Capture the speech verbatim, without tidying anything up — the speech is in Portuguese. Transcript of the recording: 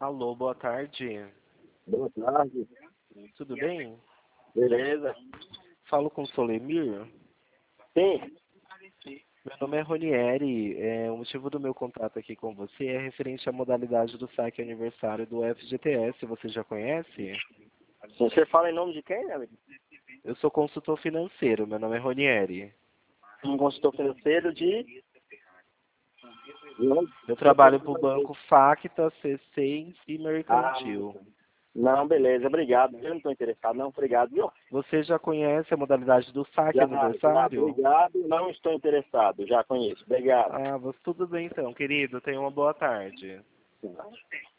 Alô, boa tarde. Boa tarde. Tudo bem? Beleza? Falo com o Solemir. Sim. Meu nome é Ronieri. É, o motivo do meu contato aqui com você é referente à modalidade do saque aniversário do F G T S. Você já conhece? Você fala em nome de quem, né, amigo? Eu sou consultor financeiro. Meu nome é Ronieri. Um consultor financeiro de... Não, Eu trabalho para o Banco Facta, C seis e ah, Mercantil. não, beleza, obrigado. Eu não estou interessado, não, obrigado, viu? Você já conhece a modalidade do saque Já, já, aniversário? obrigado, não estou interessado, já conheço, obrigado. Ah, você, tudo bem então, querido. Tenha uma boa tarde. Sim.